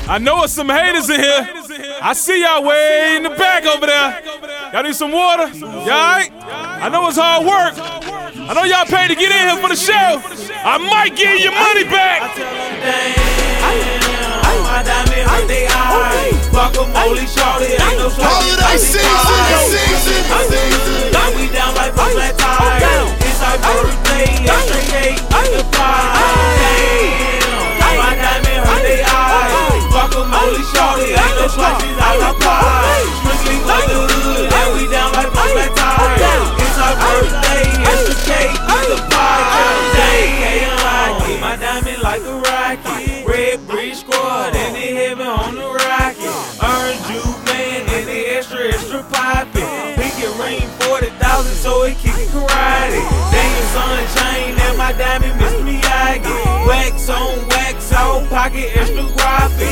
I know it's some haters in here. I see y'all way in the back over there. Y'all need some water? Y'all alright? I know it's hard work. I know y'all paid to get in here for the show. I might give you your money back. My diamond hurt they eyes. Guacamole shorty, ain't no holiday season. Now we down like a flat tire. It's our birthday, extra cake in the pie. My diamond hurt they eyes. Guacamole shorty, ain't no slices out the pie. Strictly for the hood, and we down like a flat tire. It's our birthday, extra cake in the pie. My diamond like a rocket. Red Bridge Squad and they heaven on the rocket. Orange juice man and they extra poppin'. Pinky ring 40,000 so it kickin' karate. Daniel Sunshine and my diamond Miss Miyagi. Wax on wax off pocket extra graphic.